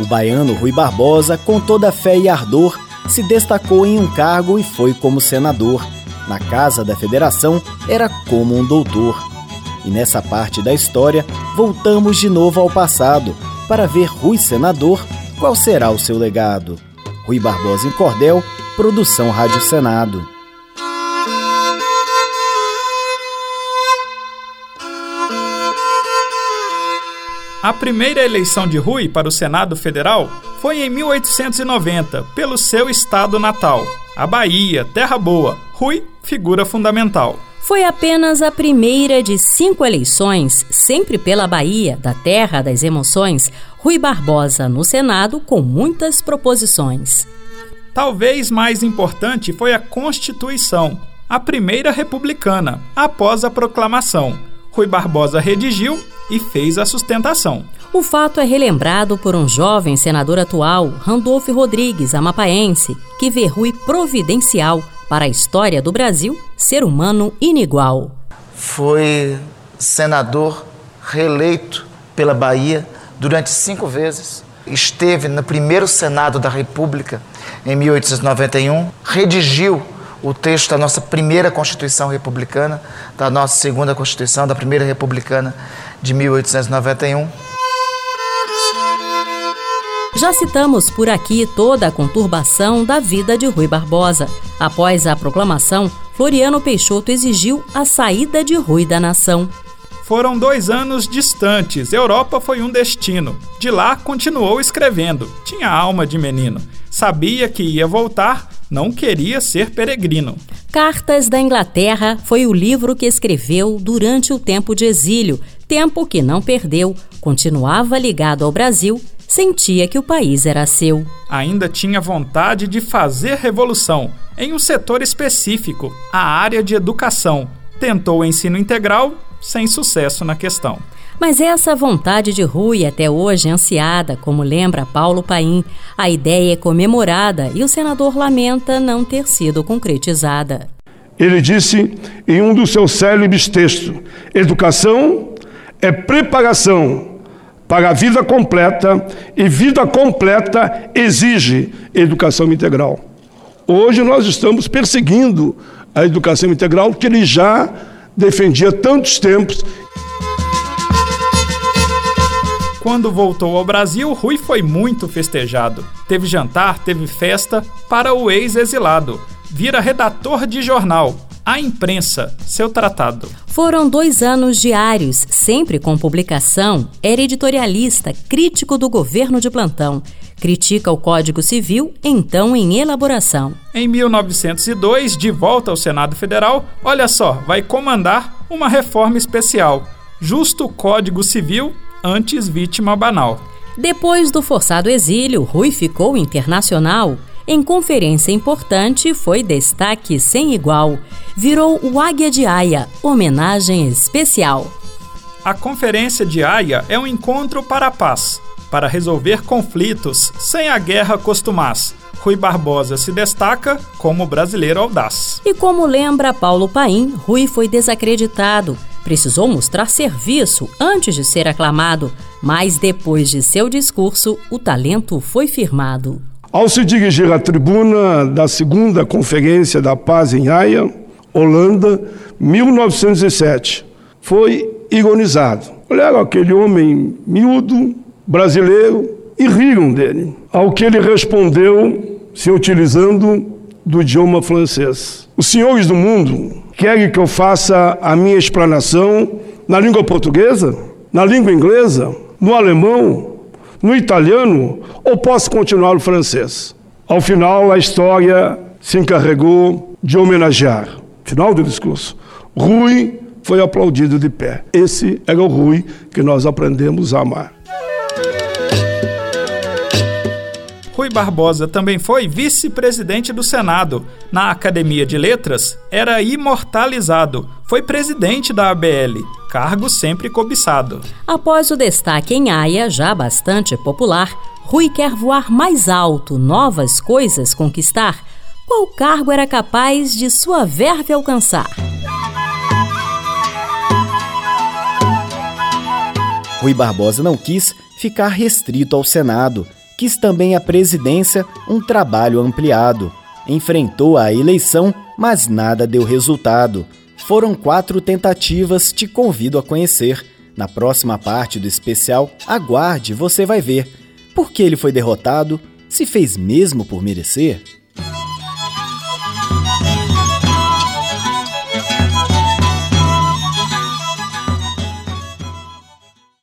O baiano Rui Barbosa, com toda a fé e ardor, se destacou em um cargo e foi como senador. Na Casa da Federação, era como um doutor. E nessa parte da história, voltamos de novo ao passado, para ver Rui senador, qual será o seu legado. Rui Barbosa em Cordel, produção Rádio Senado. A primeira eleição de Rui para o Senado Federal foi em 1890, pelo seu estado natal, a Bahia, terra boa. Rui, figura fundamental. Foi apenas a primeira de 5 eleições, sempre pela Bahia, da terra das emoções, Rui Barbosa no Senado com muitas proposições. Talvez mais importante foi a Constituição, a primeira republicana, após a proclamação. Rui Barbosa redigiu e fez a sustentação. O fato é relembrado por um jovem senador atual, Randolfo Rodrigues, amapaense, que vê Rui providencial para a história do Brasil, ser humano inigual. Foi senador reeleito pela Bahia durante 5 vezes. Esteve no primeiro Senado da República em 1891, redigiu o texto da nossa primeira Constituição Republicana, da nossa segunda Constituição, da primeira Republicana de 1891. Já citamos por aqui toda a conturbação da vida de Rui Barbosa. Após a proclamação, Floriano Peixoto exigiu a saída de Rui da nação. Foram 2 anos distantes, Europa foi um destino. De lá continuou escrevendo, tinha alma de menino. Sabia que ia voltar, não queria ser peregrino. Cartas da Inglaterra foi o livro que escreveu durante o tempo de exílio, tempo que não perdeu, continuava ligado ao Brasil, sentia que o país era seu. Ainda tinha vontade de fazer revolução, em um setor específico, a área de educação. Tentou o ensino integral, sem sucesso na questão. Mas essa vontade de Rui até hoje é ansiada, como lembra Paulo Paim. A ideia é comemorada e o senador lamenta não ter sido concretizada. Ele disse em um dos seus célebres textos: educação é preparação para a vida completa e vida completa exige educação integral. Hoje nós estamos perseguindo a educação integral que ele já defendia há tantos tempos. Quando voltou ao Brasil, Rui foi muito festejado. Teve jantar, teve festa para o ex-exilado. Vira redator de jornal, A Imprensa, seu tratado. Foram 2 anos diários, sempre com publicação. Era editorialista, crítico do governo de plantão. Critica o Código Civil, então em elaboração. Em 1902, de volta ao Senado Federal, olha só, vai comandar uma reforma especial. Justo Código Civil, antes vítima banal. Depois do forçado exílio, Rui ficou internacional. Em conferência importante, foi destaque sem igual. Virou o Águia de Haia, homenagem especial. A Conferência de Haia é um encontro para a paz, para resolver conflitos sem a guerra costumaz. Rui Barbosa se destaca como brasileiro audaz. E como lembra Paulo Paim, Rui foi desacreditado. Precisou mostrar serviço antes de ser aclamado, mas depois de seu discurso, o talento foi firmado. Ao se dirigir à tribuna da segunda Conferência da Paz em Haia, Holanda, 1907, foi ironizado. Olharam aquele homem miúdo, brasileiro, e riram dele. Ao que ele respondeu, se utilizando do idioma francês: os senhores do mundo querem que eu faça a minha explanação na língua portuguesa, na língua inglesa, no alemão, no italiano, ou posso continuar no francês? Ao final, a história se encarregou de homenagear. Final do discurso, Rui foi aplaudido de pé. Esse era o Rui que nós aprendemos a amar. Rui Barbosa também foi vice-presidente do Senado. Na Academia de Letras, era imortalizado. Foi presidente da ABL, cargo sempre cobiçado. Após o destaque em Haia, já bastante popular, Rui quer voar mais alto, novas coisas conquistar. Qual cargo era capaz de sua verve alcançar? Rui Barbosa não quis ficar restrito ao Senado. quis também a presidência, um trabalho ampliado. Enfrentou a eleição, mas nada deu resultado. Foram 4 tentativas, te convido a conhecer. Na próxima parte do especial, aguarde, você vai ver. Por que ele foi derrotado? Se fez mesmo por merecer?